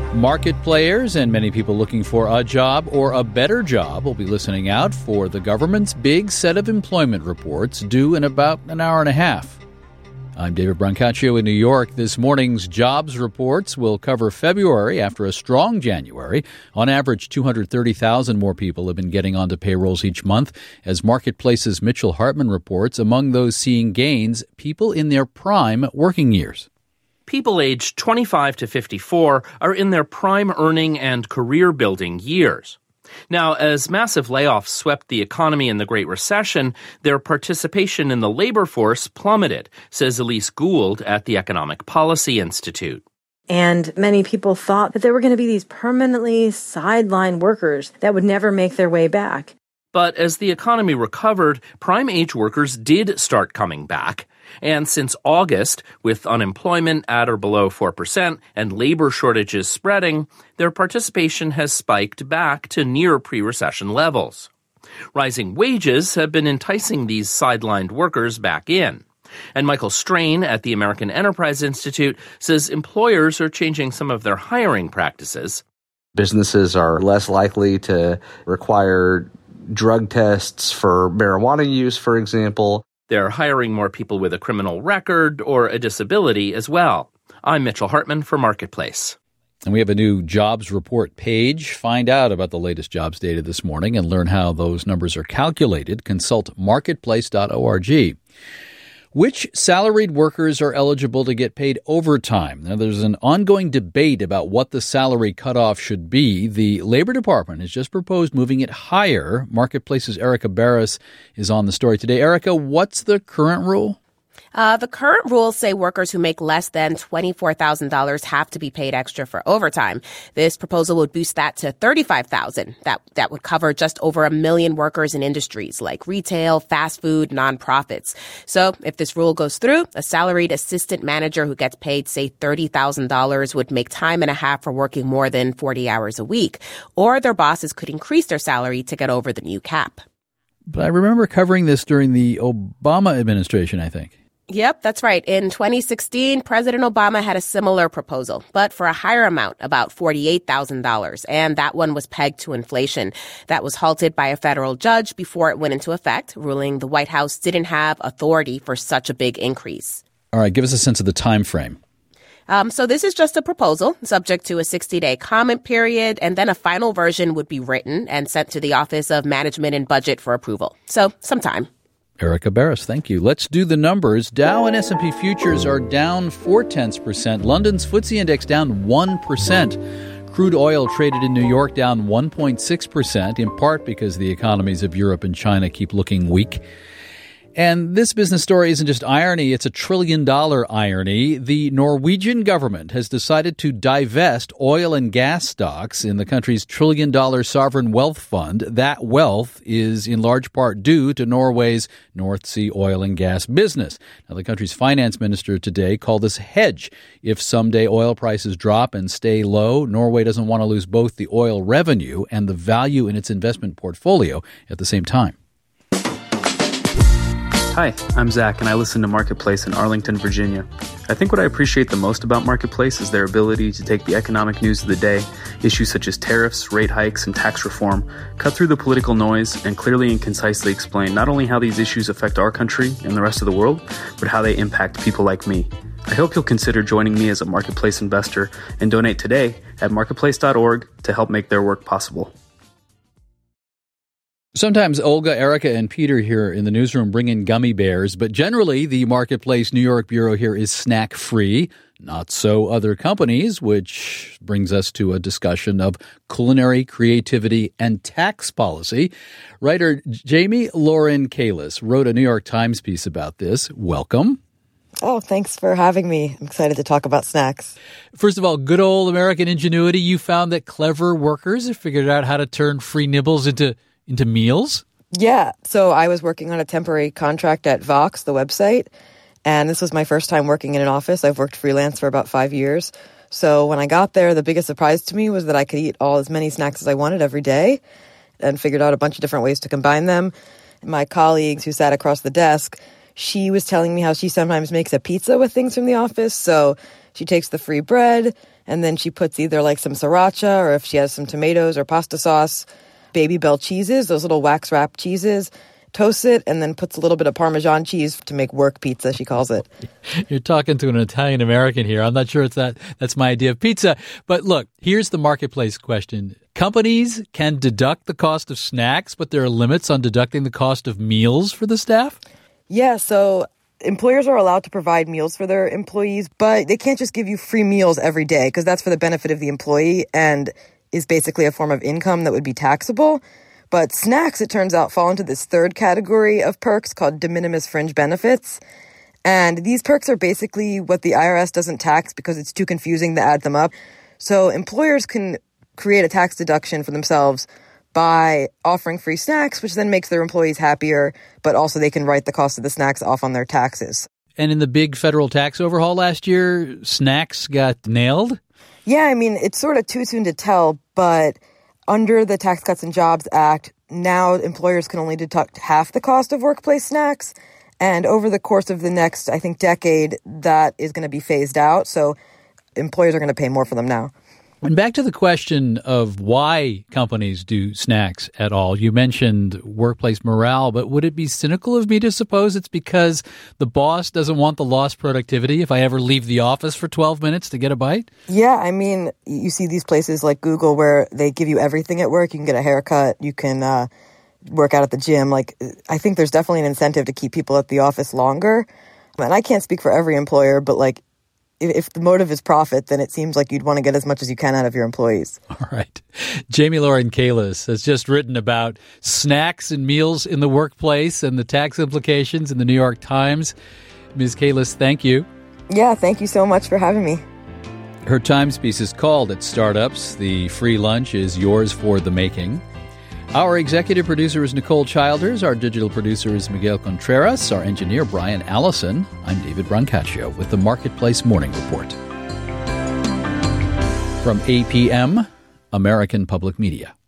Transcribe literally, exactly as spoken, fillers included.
Market players and many people looking for a job or a better job will be listening out for the government's big set of employment reports due in about an hour and a half. I'm David Brancaccio in New York. This morning's jobs reports will cover February after a strong January. On average, two hundred thirty thousand more people have been getting onto payrolls each month. As Marketplace's Mitchell Hartman reports, among those seeing gains, people in their prime working years. People aged twenty-five to fifty-four are in their prime earning and career-building years. Now, as massive layoffs swept the economy in the Great Recession, their participation in the labor force plummeted, says Elise Gould at the Economic Policy Institute. And many people thought that there were going to be these permanently sidelined workers that would never make their way back. But as the economy recovered, prime-age workers did start coming back. And since August, with unemployment at or below four percent and labor shortages spreading, their participation has spiked back to near pre-recession levels. Rising wages have been enticing these sidelined workers back in. And Michael Strain at the American Enterprise Institute says employers are changing some of their hiring practices. Businesses are less likely to require drug tests for marijuana use, for example. They're hiring more people with a criminal record or a disability as well. I'm Mitchell Hartman for Marketplace. And we have a new jobs report page. Find out about the latest jobs data this morning and learn how those numbers are calculated. Consult marketplace dot org. Which salaried workers are eligible to get paid overtime? Now, there's an ongoing debate about what the salary cutoff should be. The Labor Department has just proposed moving it higher. Marketplace's Erica Barris is on the story today. Erica, what's the current rule? Uh, the current rules say workers who make less than twenty-four thousand dollars have to be paid extra for overtime. This proposal would boost that to thirty-five thousand dollars. That, that would cover just over a million workers in industries like retail, fast food, nonprofits. So if this rule goes through, a salaried assistant manager who gets paid, say, thirty thousand dollars would make time and a half for working more than forty hours a week. Or their bosses could increase their salary to get over the new cap. But I remember covering this during the Obama administration, I think. Yep, that's right. In twenty sixteen, President Obama had a similar proposal, but for a higher amount, about forty-eight thousand dollars. And that one was pegged to inflation. That was halted by a federal judge before it went into effect, ruling the White House didn't have authority for such a big increase. All right, give us a sense of the time frame. Um, so this is just a proposal subject to a sixty-day comment period, and then a final version would be written and sent to the Office of Management and Budget for approval. So some time. Erica Barris, thank you. Let's do the numbers. Dow and S and P futures are down four-tenths percent. London's F T S E index down one percent. Crude oil traded in New York down one point six percent, in part because the economies of Europe and China keep looking weak. And this business story isn't just irony, it's a trillion-dollar irony. The Norwegian government has decided to divest oil and gas stocks in the country's trillion-dollar sovereign wealth fund. That wealth is in large part due to Norway's North Sea oil and gas business. Now, the country's finance minister today called this a hedge. If someday oil prices drop and stay low, Norway doesn't want to lose both the oil revenue and the value in its investment portfolio at the same time. Hi, I'm Zach, and I listen to Marketplace in Arlington, Virginia. I think what I appreciate the most about Marketplace is their ability to take the economic news of the day, issues such as tariffs, rate hikes, and tax reform, cut through the political noise, and clearly and concisely explain not only how these issues affect our country and the rest of the world, but how they impact people like me. I hope you'll consider joining me as a Marketplace investor and donate today at marketplace dot org to help make their work possible. Sometimes Olga, Erica, and Peter here in the newsroom bring in gummy bears, but generally the Marketplace New York bureau here is snack-free. Not so other companies, which brings us to a discussion of culinary creativity and tax policy. Writer Jamie Lauren Kalis wrote a New York Times piece about this. Welcome. Oh, thanks for having me. I'm excited to talk about snacks. First of all, good old American ingenuity. You found that clever workers have figured out how to turn free nibbles into into meals? Yeah. So I was working on a temporary contract at Vox, the website, and this was my first time working in an office. I've worked freelance for about five years. So when I got there, the biggest surprise to me was that I could eat all as many snacks as I wanted every day and figured out a bunch of different ways to combine them. My colleagues who sat across the desk, she was telling me how she sometimes makes a pizza with things from the office. So she takes the free bread And then she puts either like some sriracha, or if she has some tomatoes or pasta sauce, Baby Bell cheeses, those little wax wrap cheeses, toasts it, and then puts a little bit of Parmesan cheese to make work pizza, she calls it. You're talking to an Italian-American here. I'm not sure it's that. That's my idea of pizza. But look, here's the marketplace question. Companies can deduct the cost of snacks, but there are limits on deducting the cost of meals for the staff? Yeah, so employers are allowed to provide meals for their employees, but they can't just give you free meals every day because that's for the benefit of the employee and is basically a form of income that would be taxable. But snacks, it turns out, fall into this third category of perks called de minimis fringe benefits. And these perks are basically what the I R S doesn't tax because it's too confusing to add them up. So employers can create a tax deduction for themselves by offering free snacks, which then makes their employees happier, but also they can write the cost of the snacks off on their taxes. And in the big federal tax overhaul last year, snacks got nailed? Yeah, I mean, it's sort of too soon to tell, but under the Tax Cuts and Jobs Act, now employers can only deduct half the cost of workplace snacks. And over the course of the next, I think, decade, that is going to be phased out. So employers are going to pay more for them now. And back to the question of why companies do snacks at all. You mentioned workplace morale, but would it be cynical of me to suppose it's because the boss doesn't want the lost productivity if I ever leave the office for twelve minutes to get a bite? Yeah, I mean, you see these places like Google where they give you everything at work. You can get a haircut, you can uh, work out at the gym. Like, I think there's definitely an incentive to keep people at the office longer. And I can't speak for every employer, but like, if the motive is profit, then it seems like you'd want to get as much as you can out of your employees. All right. Jamie Lauren Kalis has just written about snacks and meals in the workplace and the tax implications in the New York Times. Miz Kalis, thank you. Yeah, thank you so much for having me. Her Times piece is called At Startups. The free lunch is yours for the making. Our executive producer is Nicole Childers. Our digital producer is Miguel Contreras. Our engineer, Brian Allison. I'm David Brancaccio with the Marketplace Morning Report. From A P M, American Public Media.